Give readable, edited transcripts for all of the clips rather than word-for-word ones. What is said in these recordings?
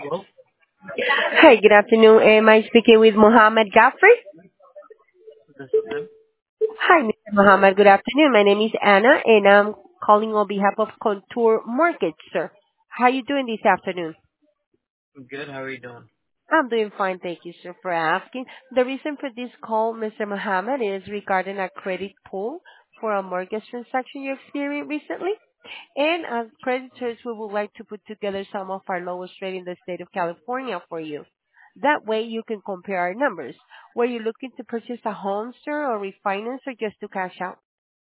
Hello? Hi, good afternoon. Am I speaking with Mohammed Jaffrey? This is him. Hi, Mr. Mohammed. Good afternoon. My name is Anna, and I'm calling on behalf of Contour Mortgage, sir. How you doing this afternoon? Good. How are you doing? I'm doing fine, thank you, sir, for asking. The reason for this call, Mr. Mohammed, is regarding a credit pull for a mortgage transaction you experienced recently. And as creditors, we would like to put together some of our lowest rate in the state of California for you. That way you can compare our numbers. Were you looking to purchase a home, sir, or refinance, or just to cash out?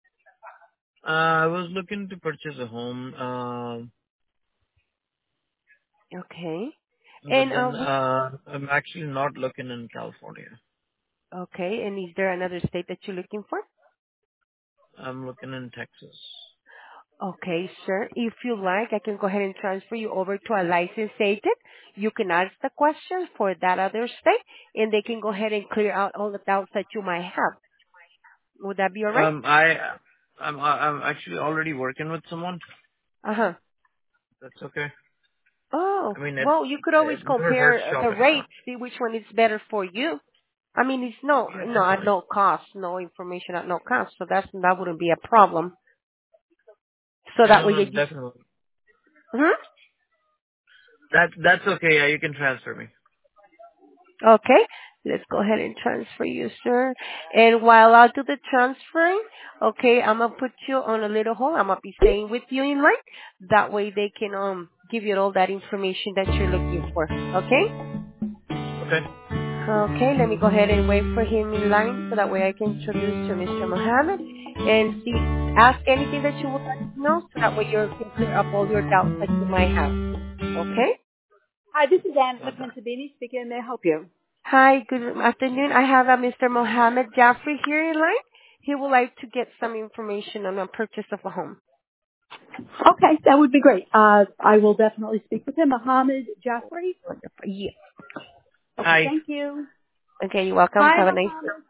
I was looking to purchase a home, Okay. but And then I'm actually not looking in California. okay. And is there another state that you're looking for? I'm looking in Texas. Okay, sir. If you like, I can go ahead and transfer you over to a licensed agent. You can ask the questions for that other state, and they can go ahead and clear out all the doubts that you might have. Would that be all right? Um, I, I'm actually already working with someone. Uh-huh. That's okay. Oh, I mean, well, you could always it never hurts compare the shopping around. rates, see which one is better for you. I mean, it's Yeah, at definitely. no cost, no information at no cost, so that wouldn't be a problem. So that No, way no, you just, definitely. hmm? That's okay. Yeah, you can transfer me. Okay, let's go ahead and transfer you, sir. And while I do the transferring, okay, I'm gonna put you on a little hold. I'm gonna be staying with you in line. That way they can give you all that information that you're looking for. Okay? Okay. Okay, let me go ahead and wait for him in line so that way I can introduce to Mr. Mohammed and see, ask anything that you would like to know so that way you can clear up all your doubts that you might have. Okay? Hi, this is Anne Got that. McMentabini speaking. May I help you? Hi, good afternoon. I have a Mr. Mohammed Jaffrey here in line. He would like to get some information on a purchase of a home. Okay, that would be great. I will definitely speak with him. Mohammed Jaffrey. Wonderful. Yeah. Okay, Hi. thank you. Okay, you're welcome. Hi, Have a nice day. Mohammed.